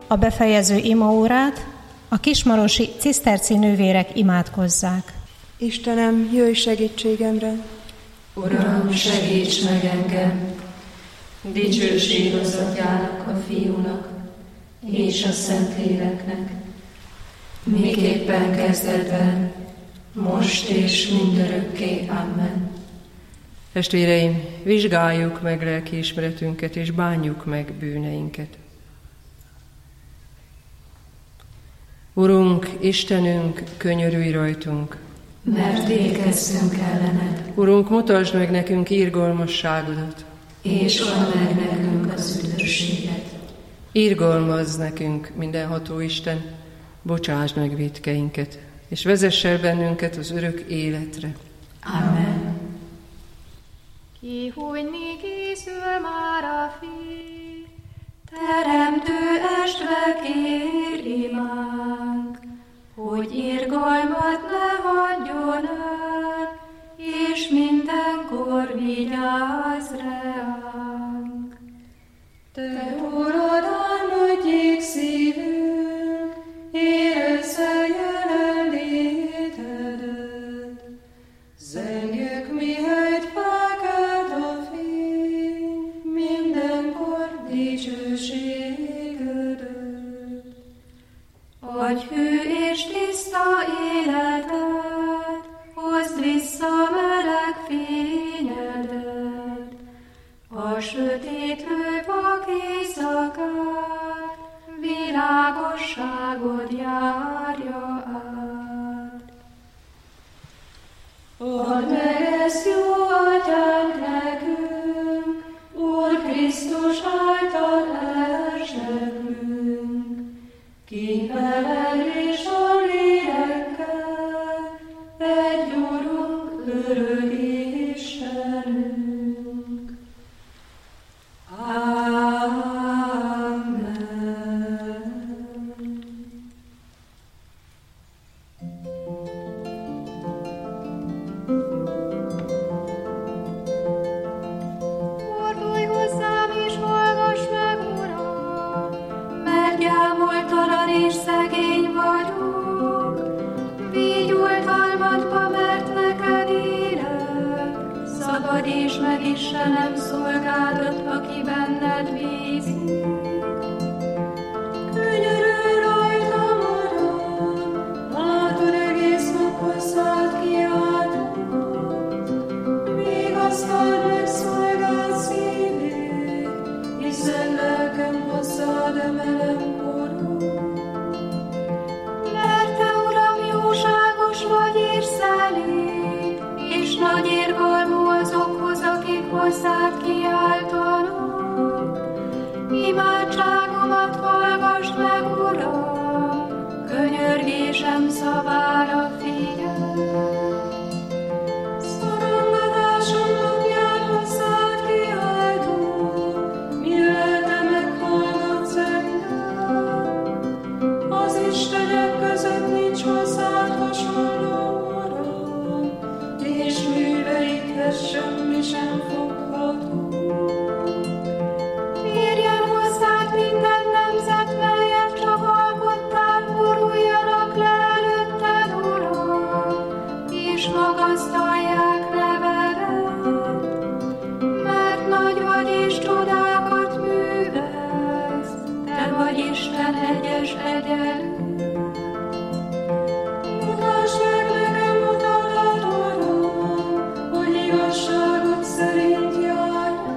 a befejező imaórát a kismarosi ciszterci nővérek imádkozzák. Istenem, jöjj segítségemre! Uram, segíts meg engem! Dicsőség az Atyának, a Fiúnak és a Szentléleknek, miképpen kezdetben, most és mindörökké. Amen. Testvéreim, vizsgáljuk meg lelkiismeretünket, és bánjuk meg bűneinket. Urunk, Istenünk, könyörülj rajtunk! Mert végezzünk ellened. Urunk, mutasd meg nekünk irgalmasságodat, és add meg nekünk az üdvösséget. Irgalmazz nekünk, mindenható Isten, bocsásd meg vétkeinket, és vezess el bennünket az örök életre. Amen. Kihújni készül már a fény, Teremtő estve kér imánk, hogy irgalmat ne hagyjon el, és mindenkor vigyázz ránk. Te, Urad, álmodjék szívünk, érezze jelenlétedet. Zengjük, mihelyt felkelt a fény, mindenkor dicsőségedet. Adj hű és tiszta életet, hozd vissza meleg fényedet, a sötétlő vak éjszakát, világosságod járja át. Add meg ezt, jó Atyánk, nekünk, Úr Krisztus által elsőkünk, ki veled és a lélekkel, egy Urunk, örök Istenünk. Amen. fordulj hozzám és hallgass meg, Uram, Mert gyámoltalan és szegény vagyok, vigyultalmatba, mert neked élek. Szabadíts meg, Istenem, szolgádat, aki benned bízik. Könyörülj rajtam, Uram, látod, egész nap hozzád kiáltott. Vigasztald meg szolgád szívét, hiszen lelkem hozzád emelem korod. Mert te, Uram, jóságos vagy és szelíd, és nagy irgalmú azokhoz, akik hozzád kiáltanak. Imádságomat hallgassd meg, Uram, könyörgésem szavára figyelj. Szorongatásom napján hozzád kiáltok, mihelyte meghallgatsz engem. Az istenek között nincs hozzád hasonló, Uram, és műveidhez semmi sem fogható. Térjen hozzád minden nemzet, melyet csak alkottál, boruljanak le előtted, Uram, és magasztalják nevedet. Mert nagy vagy és csodákat művelsz, te vagy Isten egyes egyenlő. Mutasd meg nekem utadat, Uram, hogy igazságod szerint járjak.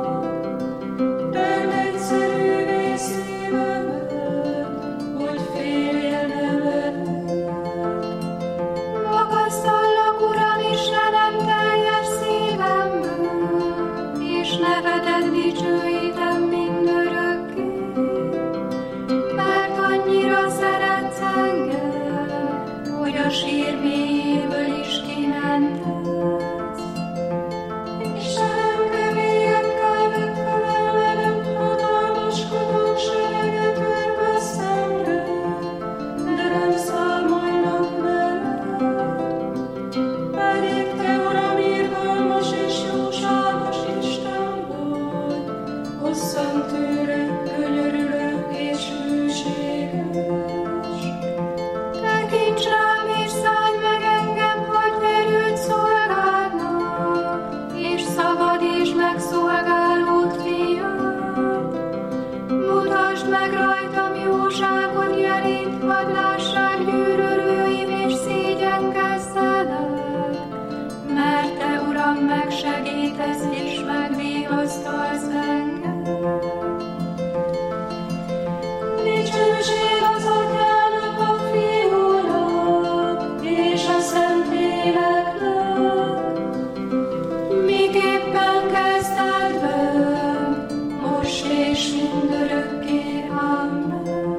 Tedd egyszerűvé szívemet, hogy féljen eledned. Magasztallak, Uram, Istenem, teljes szívemből, és nevedet dicsőítem mindörökké. Mert annyira szeretsz Mutasd meg rajtam jóságot jelét, hadd lássák gyűlölőim és szégyenkezzenek. Mert Te, Uram, megsegítesz és megvigasztalsz engem. Dicsőség az Atyának, a Fiúnak és a Szentléleknek, miképpen kezdetben, most és mindörökké. Amen.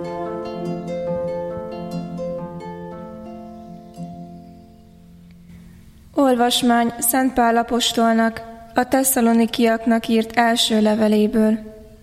Olvasmány Szent Pál apostolnak a Tesszalonikiaknak írt első leveléből.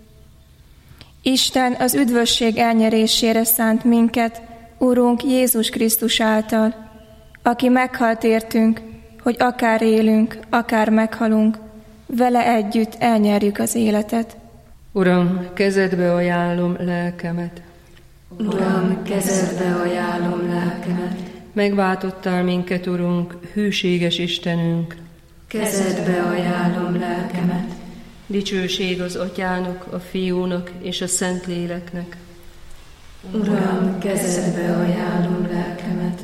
Isten az üdvösség elnyerésére szánt minket, Urunk Jézus Krisztus által, aki meghalt értünk, hogy akár élünk, akár meghalunk, vele együtt elnyerjük az életet. Uram, kezedbe ajánlom lelkemet. Uram, kezedbe ajánlom lelkemet. Megváltottál minket, Urunk, hűséges Istenünk. Kezedbe ajánlom lelkemet. Dicsőség az Atyának, a Fiúnak és a Szentléleknek. Uram, kezedbe ajánlom lelkemet.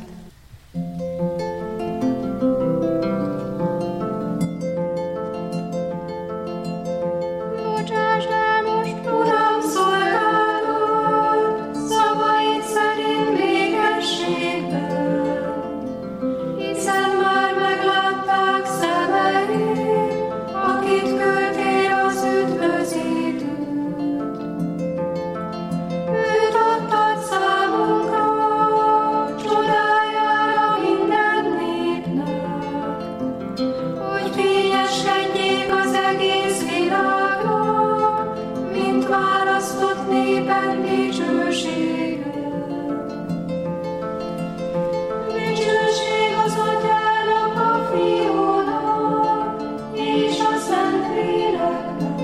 Bocsásd el most, Uram, szolgálod, szavaid szerint békességben, hiszen már meglátták szemeid, akit küldtél az üdvözítőt. Őt adtad számunkra, csodájára minden népnek, hogy fényeskedjék az egész világon, mint választott népen dicsősége. Dicsőség az Atyának, a Fiúnak és a Szentléleknek,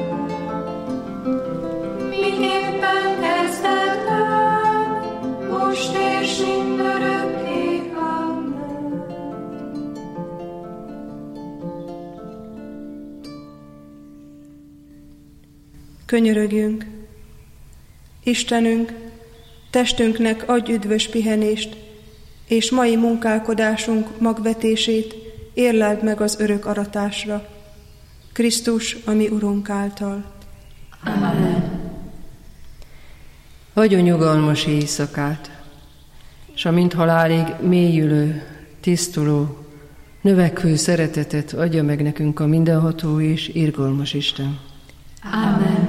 miképpen kezdetben, most és mindörökké. Amen. Könyörögjünk! Istenünk, testünknek adj üdvös pihenést, és mai munkálkodásunk magvetését érleld meg az örök aratásra. Krisztus, a mi Urunk által. Amen. Adjon nyugalmas éjszakát, s amint halálig mélyülő, tisztuló, növekvő szeretetet adja meg nekünk a mindenható és irgalmas Isten. Amen.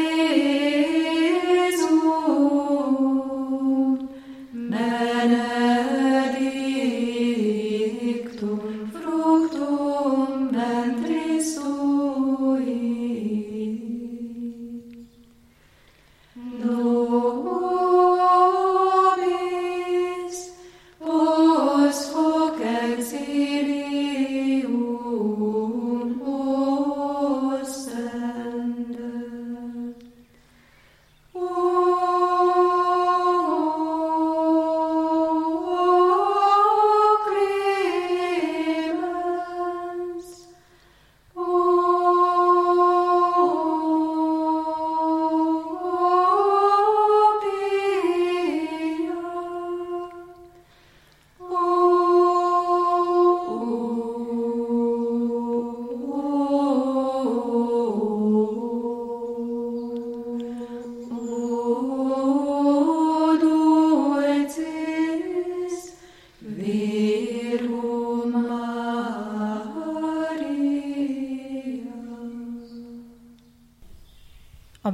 Jézus,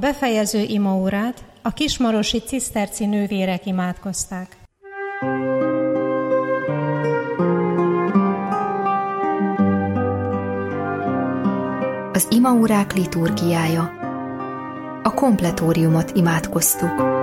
A befejező imaórát a kismarosi ciszterci nővérek imádkozták. Az imaórák liturgiája. A kompletóriumot imádkoztuk.